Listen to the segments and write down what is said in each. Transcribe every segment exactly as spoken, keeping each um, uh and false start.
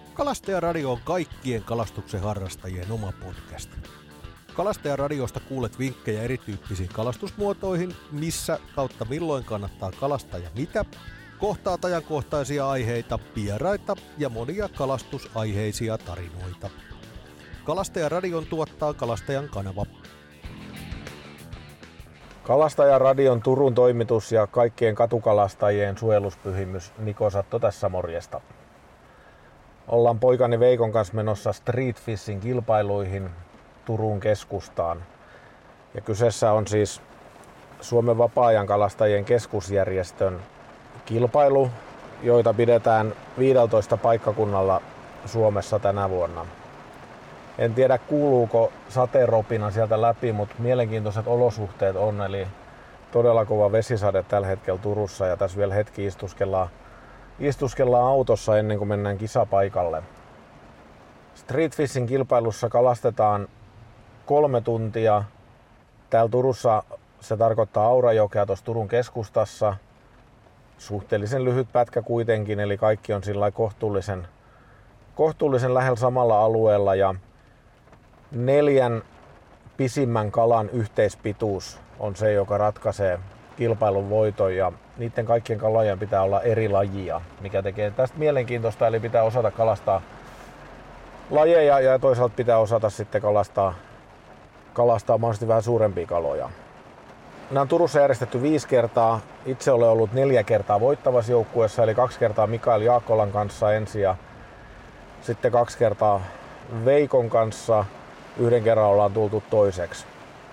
Kalastajaradio on kaikkien kalastuksen harrastajien oma podcast. Kalastajaradiosta kuulet vinkkejä erityyppisiin kalastusmuotoihin, missä kautta milloin kannattaa kalastaa ja mitä, kohtaat ajankohtaisia aiheita, vieraita ja monia kalastusaiheisia tarinoita. Kalastajaradion tuottaa Kalastajan kanava. Kalastajaradion Turun toimitus ja kaikkien katukalastajien suojeluspyhimys Niko Satto tässä morjesta. Ollaan poikani Veikon kanssa menossa Street Fishin kilpailuihin Turun keskustaan. Ja kyseessä on siis Suomen vapaa-ajan kalastajien keskusjärjestön kilpailu, joita pidetään viideltoista paikkakunnalla Suomessa tänä vuonna. En tiedä kuuluuko sateenropina sieltä läpi, mutta mielenkiintoiset olosuhteet on, eli todella kova vesisade tällä hetkellä Turussa ja tässä vielä hetki istuskellaan, istuskellaan autossa ennen kuin mennään kisapaikalle. Street Fishin kilpailussa kalastetaan kolme tuntia. Täällä Turussa se tarkoittaa Aurajokea tuossa Turun keskustassa. Suhteellisen lyhyt pätkä kuitenkin, eli kaikki on sillä kohtuullisen, kohtuullisen lähellä samalla alueella. Ja neljän pisimmän kalan yhteispituus on se, joka ratkaisee kilpailun voiton, ja niiden kaikkien kalojen pitää olla eri lajia, mikä tekee tästä mielenkiintoista, eli pitää osata kalastaa lajeja ja toisaalta pitää osata sitten kalastaa, kalastaa mahdollisesti vähän suurempia kaloja. Nämä on Turussa järjestetty viisi kertaa. Itse olen ollut neljä kertaa voittavassa joukkueessa, eli kaksi kertaa Mikael Jaakkolan kanssa ensin ja sitten kaksi kertaa Veikon kanssa. Yhden kerran ollaan tultu toiseksi.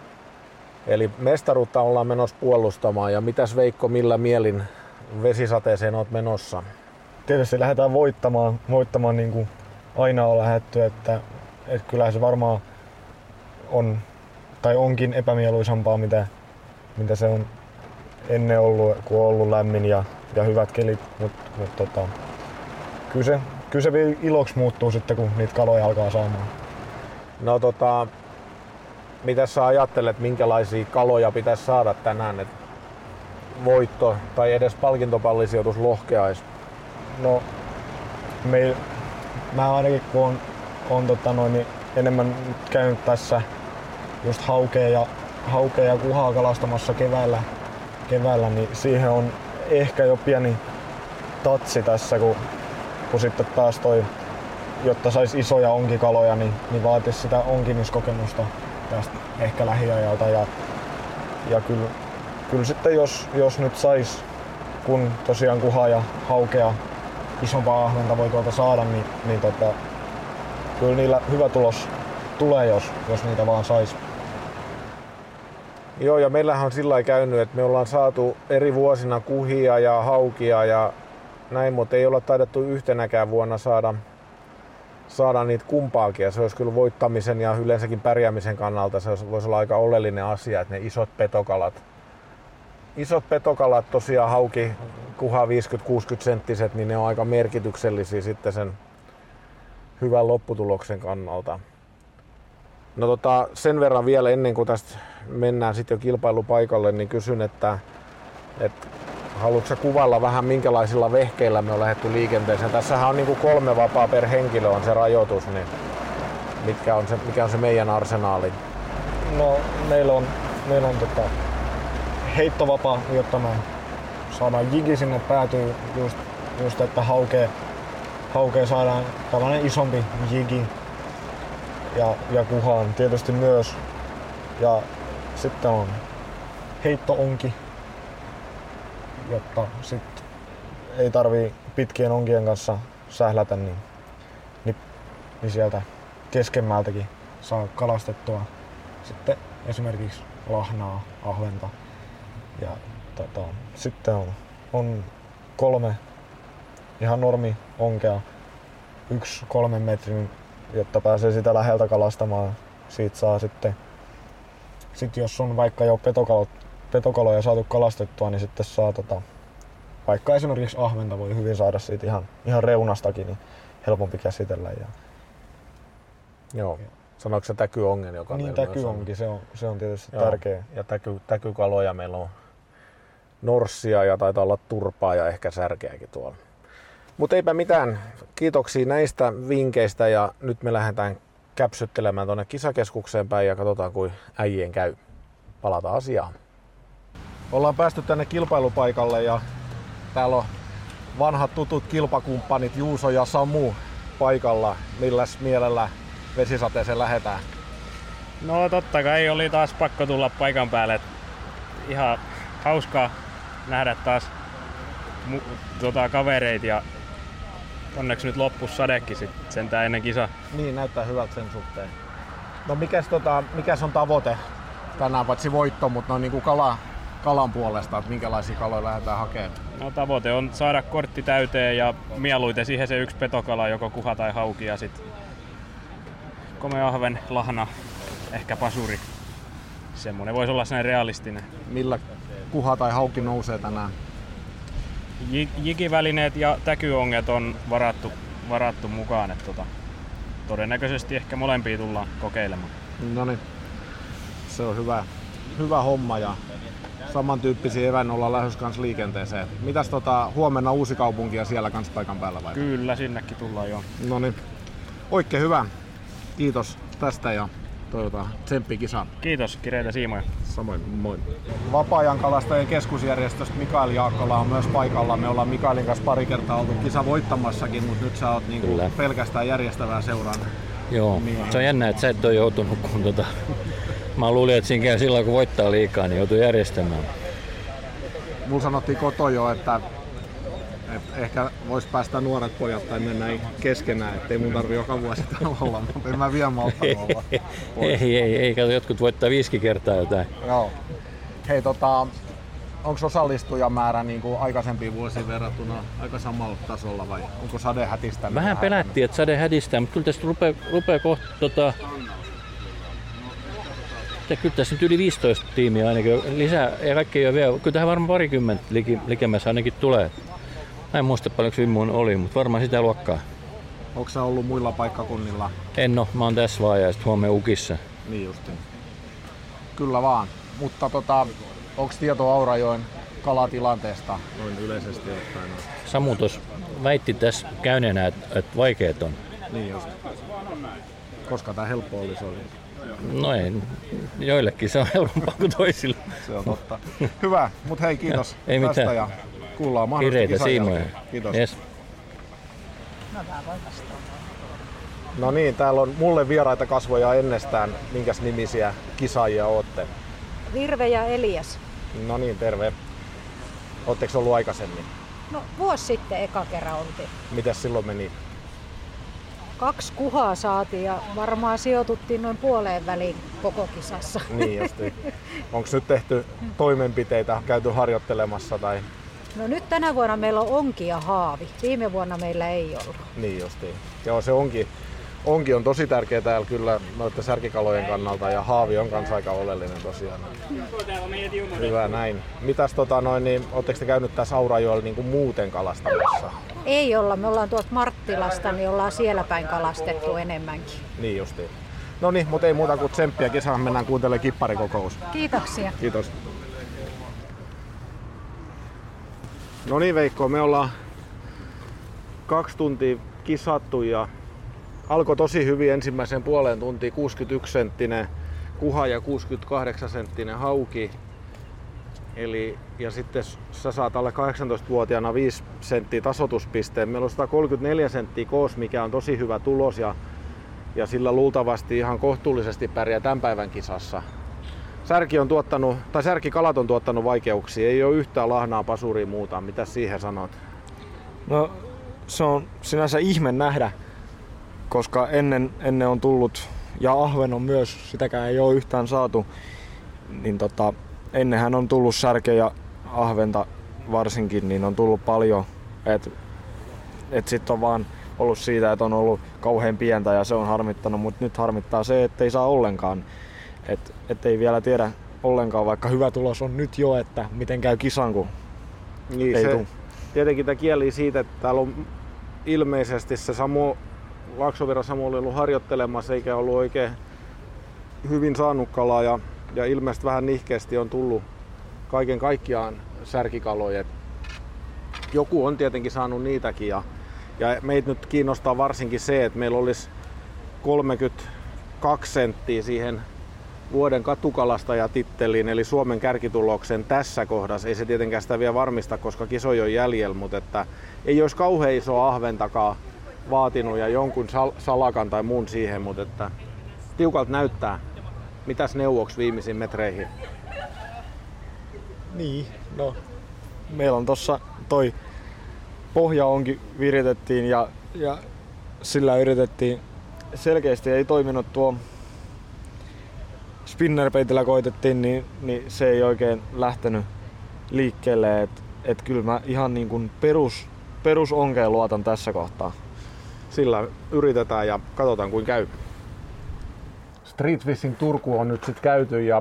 Eli mestaruutta ollaan menossa puolustamaan. Ja mitäs Veikko, millä mielin vesisateeseen oot menossa? Tietysti lähdetään voittamaan, voittamaan niin kuin aina on lähdetty, että, että kyllä se varmaan on tai onkin epämieluisampaa, mitä, mitä se on ennen ollut, kun on ollut lämmin ja, ja hyvät kelit. Mutta mut, tota, kyllä, se, kyllä se iloksi muuttuu sitten, kun niitä kaloja alkaa saamaan. No tota, mitä sä ajattelet, minkälaisia kaloja pitäisi saada tänään, että voitto tai edes palkintopallisijoitus lohkeaisi? No, me, mä ainakin kun on, on tota noin, niin enemmän käynyt tässä just haukea ja, haukea ja kuhaa kalastamassa keväällä, keväällä, niin siihen on ehkä jo pieni tatsi tässä, kun, kun sitten taas toi, jotta saisi isoja onkikaloja, niin, niin vaatisi sitä onkimiskokemusta tästä ehkä lähiajalta. Ja, ja kyllä, kyllä sitten jos, jos nyt sais, kun tosiaan kuha ja haukea isompaa ahventa voi tuolta saada, niin, niin tota, kyllä niillä hyvä tulos tulee, jos, jos niitä vaan sais. Joo, ja meillähän on sillä lailla käynyt, että me ollaan saatu eri vuosina kuhia ja haukia ja näin, mutta ei olla taidettu yhtenäkään vuonna saada saada niitä kumpaakin, ja se olisi kyllä voittamisen ja yleensäkin pärjäämisen kannalta se voisi olla aika oleellinen asia, että ne isot petokalat isot petokalat tosiaan hauki kuha viisikymmentä kuusikymmentä senttiset, niin ne on aika merkityksellisiä sitten sen hyvän lopputuloksen kannalta. No tota, sen verran vielä ennen kuin tästä mennään sitten jo kilpailupaikalle, niin kysyn, että, että haluatko sä kuvailla vähän minkälaisilla vehkeillä me on lähdetty liikenteeseen? Tässähän on niin kuin kolme vapaa per henkilö on se rajoitus, niin mitkä on se, mikä on se meidän arsenaali? No meillä on, meillä on tota heittovapaa, jotta me saadaan jigi sinne päätyy just, just että haukea, haukea saadaan tällainen isompi jigi ja, ja kuhaan tietysti myös. Ja sitten on heitto-onki, jotta sit ei tarvii pitkien onkien kanssa sählätä, niin, niin, niin sieltä keskemmältäkin saa kalastettua sitten esimerkiksi lahnaa, ahventa. Ja tota, sitten on, on kolme ihan normi onkea, yksi kolmen metrin, jotta pääsee sitä läheltä kalastamaan. Siitä saa sitten, sit jos on vaikka jo petokalo, petokaloja saatu kalastettua, niin sitten saa tota, vaikka esimerkiksi ahventa voi hyvin saada siitä ihan, ihan reunastakin, niin helpompi käsitellä. Ja, Joo. Sanoitko se täkyongen, joka niin, täkyonki, se on, se on tietysti Joo. tärkeä. Ja täky, täkykaloja meillä on norssia ja taitaa olla turpaa ja ehkä särkeäkin tuolla. Mutta eipä mitään. Kiitoksia näistä vinkkeistä ja nyt me lähdetään käpsyttelemään tuonne kisakeskukseen päin ja katsotaan kuin äijien käy. Palataan asiaan. Ollaan päästy tänne kilpailupaikalle ja täällä on vanhat tutut kilpakumppanit Juuso ja Samu paikalla. Milläs mielellä vesisateeseen lähdetään? No totta kai oli taas pakko tulla paikan päälle. Ihan hauskaa nähdä taas mu- tota, kavereita ja onneksi nyt loppus sadekin sit sentään ennen kisaa. Niin, näyttää hyvältä sen suhteen. No mikäs, tota, mikäs on tavoite tänään, paitsi voitto, mutta no, niin kuin kala, kalan puolesta, että minkälaisia kaloja lähdetään hakemaan? No tavoite on saada kortti täyteen ja mieluiten siihen se yksi petokala, joko kuha tai hauki ja sit komea ahven, lahna, ehkä pasuri. Semmonen voisi olla sellainen realistinen. Millä kuha tai hauki nousee tänään? J- jikivälineet ja täkyonget on varattu, varattu mukaan, että tota, todennäköisesti ehkä molempia tullaan kokeilemaan. No niin, se on hyvä, hyvä homma ja samantyyppisiä evän ollaan lähdössä kanssa liikenteeseen. Mitäs tota, huomenna Uusikaupunki ja siellä kanssa paikan päällä vai? Kyllä, sinnekin tullaan jo. No niin, oikein hyvä. Kiitos tästä ja toivotaan tsemppi kisaan. Kiitos, kireitä siimoja. Samoin, moi. Vapaa-ajan kalastajien keskusjärjestöstä Mikael Jaakkola on myös paikalla. Me ollaan Mikaelin kanssa pari kertaa oltu kisa voittamassakin, mutta nyt sä oot niinku pelkästään järjestävää seuraa. Joo, niin. Se on jännä, että sä et ole joutunut, kun tota, mä luulin, että siinä käy silloin, kun voittaa liikaa, niin joutuu järjestämään. Mulla sanottiin koto jo, että, että ehkä vois päästä nuoret pojat tai mennä keskenään, ettei mun tarvi joka vuosi olla, mutta en mä vielä malttanut olla. ei, ei, ei, kato, jotkut voittaa viisi kertaa jotain. Joo. Hei, tota, onko osallistujamäärä niin kuin aikaisempiin vuosiin verrattuna aika samalla tasolla vai onko sade hätistänyt? Vähän pelättiin, että sade hätistää, mutta kyllä tästä rupeaa, rupeaa kohta tota, kyllä tässä nyt yli viisitoista tiimiä ainakin lisää ja kaikki ei ole vielä. Kyllä tähän varmaan parikymmentä likemmässä ainakin tulee. Mä en muista paljonko Vimmuun oli, mutta varmaan sitä luokkaa. Onko sä ollut muilla paikkakunnilla? En oo, mä oon tässä vaan ja sit huomenna Ukissa. Niin justiin. Kyllä vaan. Mutta tota, onko tieto Aurajoen kalatilanteesta noin yleisesti ottaen? Samu tuossa väitti tässä käyneenä, että, että vaikeet on. Niin just. Koska tää helppo olisi oli. No ei, joillekin se on helpompaa kuin toisille. Se on totta. Hyvä, mut hei kiitos ei, ei tästä mitään. Ja kuullaan mahdollisesti kisan jälkeen. Kiitos. Yes. No niin, täällä on mulle vieraita kasvoja ennestään. Minkäs nimisiä kisaajia ootte? Virve ja Elias. No niin, terve. Ootteko ollut aikaisemmin? No vuosi sitten eka kerran oltiin. Mitäs silloin meni? Kaksi kuhaa saatiin ja varmaan sijoituttiin noin puoleen väliin koko kisassa. Niin justiin. Onko nyt tehty toimenpiteitä, käyty harjoittelemassa tai? No nyt tänä vuonna meillä on onki ja haavi. Viime vuonna meillä ei ollut. Niin justiin. Joo, se onki, onki on tosi tärkeä täällä kyllä noiden särkikalojen kannalta ja haavi on kanssa aika oleellinen tosiaan. Hyvä näin. Mitäs tota noin, niin ootteko te käynyt tässä Aurajoella niin kuin muuten kalastamassa? Ei olla, me ollaan tuolta Marttilasta, niin ollaan siellä päin kalastettu enemmänkin. Niin justiin. No niin, mutta ei muuta kuin tsemppiä kisaan, mennään kuuntelemaan kipparikokous. Kiitoksia. Kiitos. No niin Veikko, me ollaan kaksi tuntia kisattu ja alkoi tosi hyvin ensimmäisen puoleen tuntiin kuusikymmentäyksi senttinen kuha ja kuusikymmentäkahdeksan senttinen hauki. Eli, ja sitten sä saat alle kahdeksantoistavuotiaana viisi senttiä tasoituspisteen. Meillä on sata kolmekymmentäneljä senttiä koos, mikä on tosi hyvä tulos ja, ja sillä luultavasti ihan kohtuullisesti pärjää tämän päivän kisassa. Särki on tuottanut, tai särkikalat on tuottanut vaikeuksia, ei ole yhtään lahnaa, pasuria muuta. Mitä siihen sanot? No se on sinänsä ihme nähdä, koska ennen, ennen on tullut, ja ahven on myös, sitäkään ei ole yhtään saatu, niin tota, ennenhän on tullut särkeä ja ahventa varsinkin, niin on tullut paljon. Et, et sit on vaan ollut siitä, että on ollut kauhean pientä ja se on harmittanut, mutta nyt harmittaa se, että ei saa ollenkaan. Et, et ei vielä tiedä ollenkaan, vaikka hyvä tulos on nyt jo, että miten käy kisan, kun niin ei se, tuu. Tietenkin tämä kieli siitä, että täällä on ilmeisesti se Samu, Laaksovirran Samu oli ollut harjoittelemassa eikä ollut oikein hyvin saanut kalaa ja, ja ilmeisesti vähän nihkeästi on tullut kaiken kaikkiaan särkikaloja. Joku on tietenkin saanut niitäkin ja Ja meitä nyt kiinnostaa varsinkin se, että meillä olisi kolmekymmentäkaksi senttiä siihen vuoden katukalastajatitteliin, eli Suomen kärkituloksen tässä kohdassa. Ei se tietenkään sitä vielä varmista, koska kisoja on jäljellä, mutta että ei olisi kauhean isoa ahventakaan vaatinut ja jonkun sal- salakan tai muun siihen, mutta että tiukalta näyttää. Mitäs neuvoksi viimeisiin metreihin? Niin, no meillä on tossa toi pohja onkin viritettiin ja, ja sillä yritettiin. Selkeästi ei toiminut tuo spinnerpeitillä koitettiin, niin, niin se ei oikein lähtenyt liikkeelle. Et, et kyllä mä ihan niin kuin perus, perusonkeen luotan tässä kohtaa. Sillä yritetään ja katsotaan kuin käy. Street Fishing Turku on nyt sitten käyty ja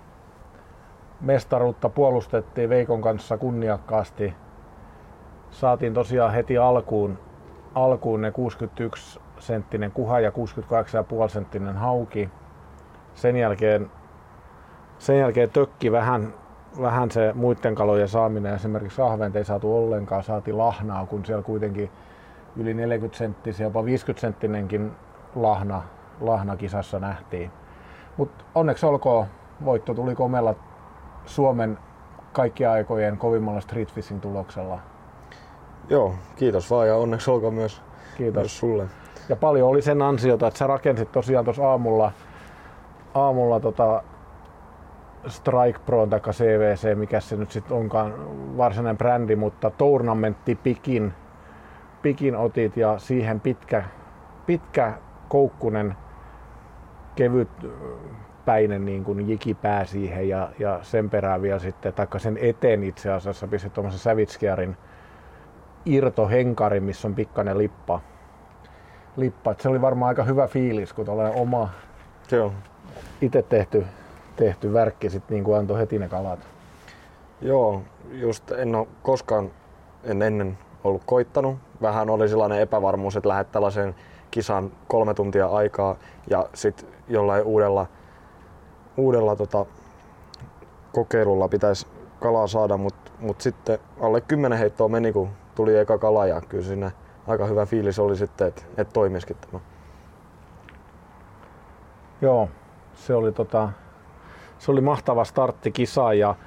mestaruutta puolustettiin Veikon kanssa kunniakkaasti. Saatiin tosiaan heti alkuun, alkuun ne kuusikymmentäyksi senttinen kuha ja kuusikymmentäkahdeksan pilkku viisi senttinen hauki. Sen jälkeen, sen jälkeen tökki vähän, vähän se muiden kalojen saaminen. Esimerkiksi ahventa ei saatu ollenkaan, saatiin lahnaa, kun siellä kuitenkin yli neljäkymmentä senttisiä, jopa viisikymmentä senttinenkin lahna, lahna kisassa nähtiin. Mutta onneksi olkoon, voitto tuli Komella Suomen kaikkien aikojen kovimmalla street fishing tuloksella. Joo, kiitos vaan ja onneksi olkoon myös, Kiitos. myös sulle. Ja paljon oli sen ansiota, että sä rakensit tosiaan tuossa aamulla, aamulla tota Strike Pro tai C V C, mikä se nyt sitten onkaan varsinainen brändi, mutta tournamentti pikin, pikin otit ja siihen pitkä, pitkä koukkunen, kevyt päinen niin kuin jikipää siihen ja, ja sen perään vielä sitten, taikka sen eteen itse asiassa pistit tuommoisen Savitskiarin irtohenkari, missä on pikkainen lippa. lippa. Se oli varmaan aika hyvä fiilis, kun tuollainen oma Joo. itse tehty, tehty värkki sit niin kuin antoi heti ne kalat. Joo, just en ole koskaan en ennen ollut koittanut. Vähän oli sellainen epävarmuus, että lähdet tällaiseen kisaan kolme tuntia aikaa ja sitten jollain uudella, uudella tota, kokeilulla pitäisi kalaa saada, mutta mut sitten alle kymmenen heittoa meni, kun tuli eka kala ja kyllä siinä aika hyvä fiilis oli sitten, että et toimisikin tämä. Joo, se oli, tota, se oli mahtava startti kisaan ja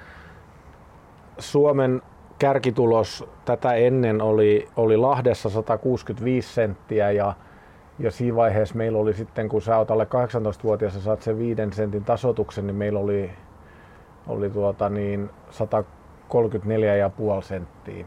Suomen kärkitulos tätä ennen oli, oli Lahdessa sata kuusikymmentäviisi senttiä ja, ja siinä vaiheessa meillä oli sitten, kun sä oot alle kahdeksantoistavuotias ja saat sen viiden sentin tasoituksen, niin meillä oli, oli tuota niin sata kolmekymmentäneljä pilkku viisi senttiä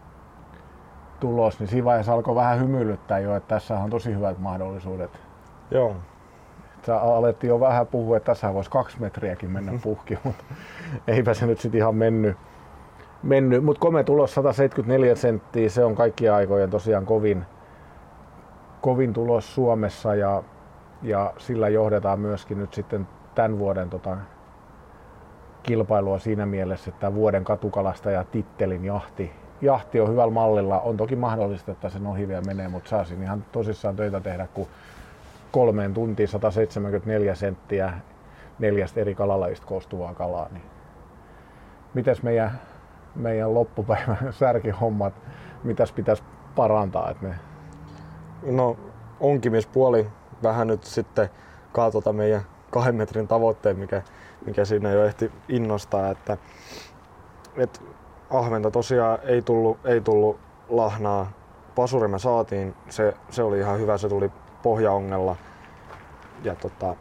tulos, niin siinä vaiheessa alkoi vähän hymyilyttää jo, että tässä on tosi hyvät mahdollisuudet. Joo. Sä alettiin jo vähän puhua, että tässä voisi kaksi metriäkin mennä puhki, mutta eipä se nyt sitten ihan mennyt. mennyt. Mutta komea tulos sata seitsemänkymmentäneljä senttiä, se on kaikkien aikojen tosiaan kovin, kovin tulos Suomessa ja, ja sillä johdetaan myöskin nyt sitten tämän vuoden tota, kilpailua siinä mielessä, että vuoden katukalastaja tittelin jahti. Jahti on hyvällä mallilla. On toki mahdollista, että sen ohi vielä menee, mutta saisin ihan tosissaan töitä tehdä, kun kolmeen tuntiin sata seitsemänkymmentäneljä senttiä neljästä eri kalalajista koostuvaa kalaa. Niin mitäs meidän, meidän loppupäivän särkihommat, mitäs pitäisi parantaa? Että ne... No onkimispuoli vähän nyt sitten kaatota meidän kahden metrin tavoitteen, mikä, mikä siinä jo ehti innostaa, että, että ahventa tosiaan ei tullut, ei tullut lahnaa. Pasuri me saatiin, se, se oli ihan hyvä, se tuli pohjaongella. Ja tota,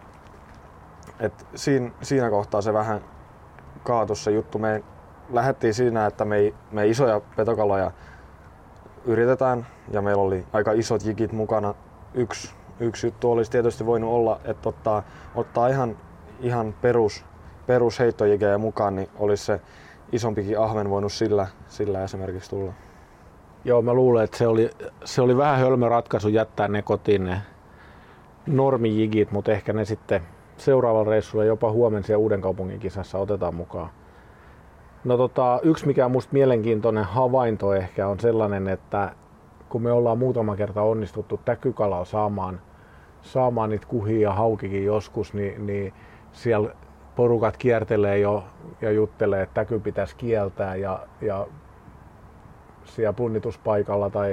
et siinä, siinä kohtaa se vähän kaatui se juttu. Me lähdettiin siinä, että me, ei, me isoja petokaloja yritetään ja meillä oli aika isot jikit mukana. Yksi, yksi juttu olisi tietysti voinut olla, että ottaa, ottaa ihan, ihan perus, perus heittojikejä mukaan, niin olisi se isompikin ahven voinut sillä, sillä esimerkiksi tulla. Joo, mä luulen, että se oli, se oli vähän hölmö ratkaisu jättää ne kotiin ne normijigit, mutta ehkä ne sitten seuraavalla reissulla jopa huomenna siellä Uudenkaupungin kisassa otetaan mukaan. No tota, yksi mikä on musta mielenkiintoinen havainto ehkä on sellainen, että kun me ollaan muutama kerta onnistuttu täkykalalla saamaan, saamaan niitä kuhia ja haukikin joskus, niin, niin siellä porukat kiertelee jo ja juttelee, että täky pitäisi kieltää ja, ja siellä punnituspaikalla tai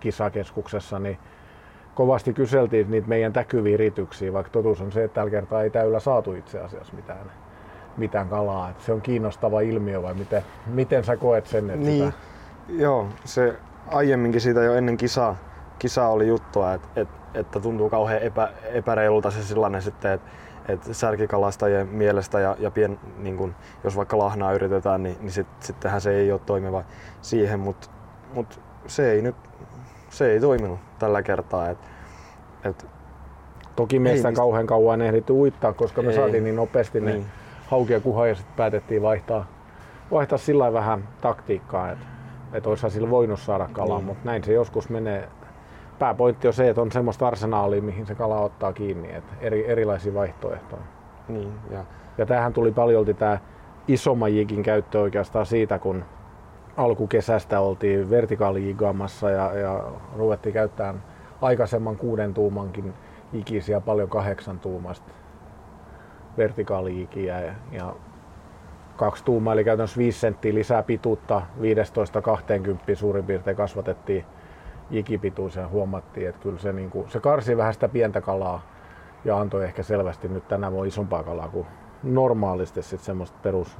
kisakeskuksessa, niin kovasti kyseltiin niitä meidän täkyvirityksiä, vaikka totuus on se, että tällä kertaa ei täyllä saatu itse asiassa mitään, mitään kalaa. Et se on kiinnostava ilmiö vai miten, miten sä koet sen? Että niin, sitä... joo, se aiemminkin siitä jo ennen kisaa, kisaa oli juttua, että, että, että tuntuu kauhean epä, epäreilulta se sellainen sitten, että, että särkikalastajien mielestä ja, ja pien, niin kun, jos vaikka lahnaa yritetään, niin, niin sit, sittenhän se ei ole toimiva siihen, mutta mut se ei nyt se ei toiminut tällä kertaa. Et, et, Toki meistä niistä... kauhean kauan ehditty uittaa, koska me ei. saatiin niin nopeasti niin. ne hauki ja kuha ja sitten päätettiin vaihtaa, vaihtaa sillä vähän taktiikkaa, että et olisihan sillä voinut saada kalaa, niin. Mutta näin se joskus menee. Pääpointti on se, että on semmoista arsenaalia, mihin se kala ottaa kiinni, että eri, erilaisia vaihtoehtoja. Niin, ja. ja tämähän tuli paljolti tämä isomman jikin käyttö oikeastaan siitä, kun alkukesästä oltiin vertikaalijigaamassa ja, ja ruvettiin käyttämään aikaisemman kuuden tuumankin jikisiä paljon kahdeksan tuumasta vertikaalijikiä ja, ja kaksi tuumaa eli käytännössä viisi senttiä lisää pituutta, viisitoista kaksikymmentä suurin piirtein kasvatettiin jikipituus ja huomattiin, että kyllä se, niin kuin, se karsi vähän sitä pientä kalaa ja antoi ehkä selvästi nyt tänä vuonna isompaa kalaa kuin normaalisti sit semmoista perus,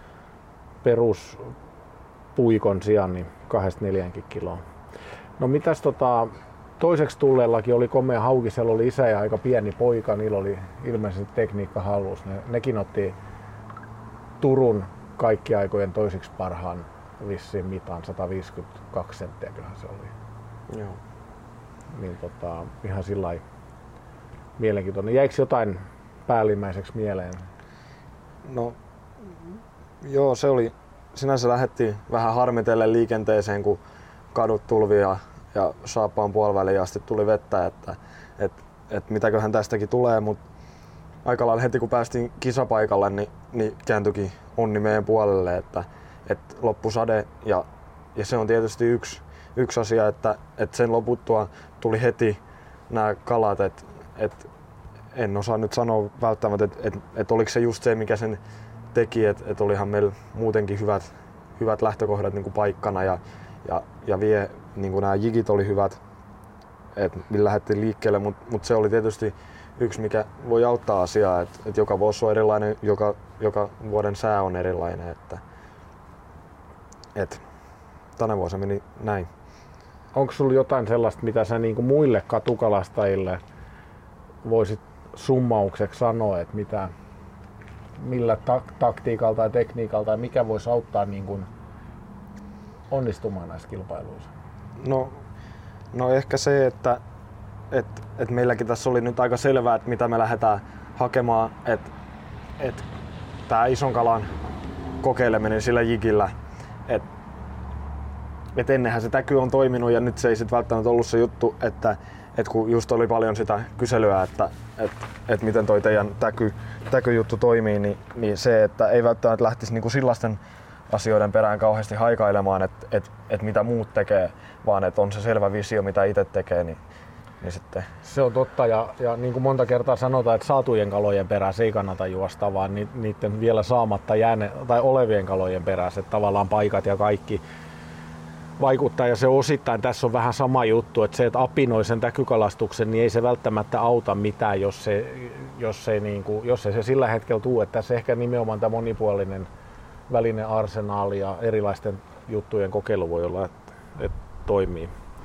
perus puikon sijaan niin kahdesta neljäänkin kiloa. No mitäs tota, toiseksi tulleellakin oli komea hauki, siellä oli isä ja aika pieni poika, niillä oli ilmeisesti tekniikka hallussa. Ne, nekin otti Turun kaikki aikojen toiseksi parhaan vissiin mitan, sata viisikymmentäkaksi senttiä kyllähän se oli. Joo. Niin tota, ihan sillai mielenkiintoinen. Jäikö jotain päällimmäiseksi mieleen? No joo, se oli, sinänsä lähdettiin vähän harmitellen liikenteeseen, kun kadut tulvi ja, ja saappaan puoliväliin asti tuli vettä, että et, et mitäköhän tästäkin tulee, mutta aika lailla heti kun päästiin kisapaikalle, niin, niin kääntyikin onni meidän puolelle, että et loppui sade ja, ja se on tietysti yksi, yksi asia, että et sen loputtua tuli heti nämä kalat, että et en osaa nyt sanoa välttämättä, että et, et oliko se just se, mikä sen teki, että et olihan meillä muutenkin hyvät, hyvät lähtökohdat niin kuin paikkana ja, ja, ja vie, niin kuin nämä jigit oli hyvät, että millä lähdettiin liikkeelle, mutta mut se oli tietysti yksi, mikä voi auttaa asiaa, että et joka vuosi on erilainen, joka, joka vuoden sää on erilainen, että et, tänä vuonna meni näin. Onko sulla jotain sellaista, mitä sä niin kuin muille katukalastajille voisit summaukseksi sanoa, että mitä, millä tak- taktiikalla tai tekniikalla tai mikä voisi auttaa niin kuin onnistumaan näissä kilpailuissa? No, no ehkä se, että et, et meilläkin tässä oli nyt aika selvää, että mitä me lähdetään hakemaan, että et tämä ison kalan kokeileminen sillä jigillä, että et ennenhän se täky on toiminut ja nyt se ei sit välttämättä ollut se juttu, että et kun just oli paljon sitä kyselyä, että et, et miten toi teidän täky, täkyjuttu toimii, niin, niin se, että ei välttämättä lähtisi niinku sellaisten asioiden perään kauheasti haikailemaan, että et, et mitä muut tekee, vaan että on se selvä visio, mitä itse tekee, niin, niin sitten... Se on totta ja, ja niin kuin monta kertaa sanotaan, että saatujen kalojen perässä ei kannata juosta, vaan niiden vielä saamatta jääne, tai olevien kalojen perässä, että tavallaan paikat ja kaikki vaikuttaa ja se osittain tässä on vähän sama juttu, että se, että apinoi sen täkykalastuksen, niin ei se välttämättä auta mitään, jos, se, jos, se, niin kuin, jos ei se sillä hetkellä tule. Että tässä ehkä nimenomaan tämä monipuolinen välinen arsenaali ja erilaisten juttujen kokeilu voi olla, että, että toimii.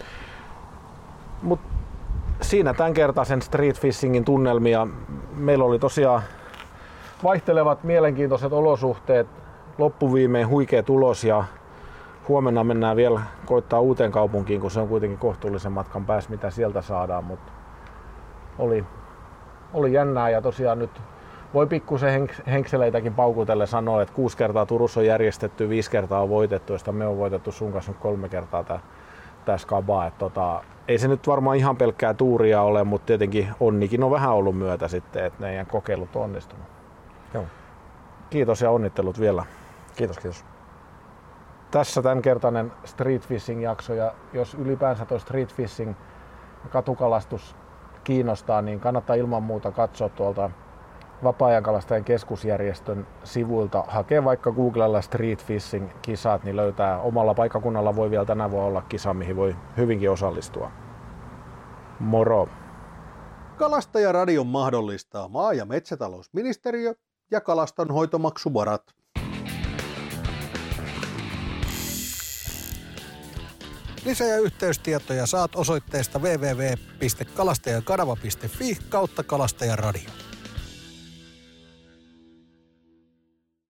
Mut siinä tämänkertaisen street fishingin tunnelmia. Meillä oli tosiaan vaihtelevat mielenkiintoiset olosuhteet, loppuviimein huikea tulos ja huomenna mennään vielä koittaa uuteen kaupunkiin, kun se on kuitenkin kohtuullisen matkan päässä, mitä sieltä saadaan, mutta oli, oli jännää ja tosiaan nyt voi pikkusen henkseleitäkin paukutelle sanoa, että kuusi kertaa Turussa on järjestetty, viisi kertaa on voitettu, josta me on voitettu sun kanssa nyt kolme kertaa tää skabaa. Tota, ei se nyt varmaan ihan pelkkää tuuria ole, mutta tietenkin onnikin on vähän ollut myötä sitten, että meidän kokeilut on onnistunut. Joo. Kiitos ja onnittelut vielä. Kiitos, kiitos. Tässä tämänkertainen street fishing jakso ja jos ylipäänsä tuo street fishing ja katukalastus kiinnostaa, niin kannattaa ilman muuta katsoa tuolta Vapaa-ajankalastajien keskusjärjestön sivuilta hakee vaikka Googlella Street Fishing kisat, niin löytää omalla paikkakunnalla voi vielä tänä vuonna olla kisa, mihin voi hyvinkin osallistua. Moro! Kalastajaradion mahdollistaa maa- ja metsätalousministeriö ja kalastonhoitomaksuvarat. Lisä- ja yhteystietoja saat osoitteesta double-u double-u double-u piste kalastajakanava piste fi kautta kalastajaradio.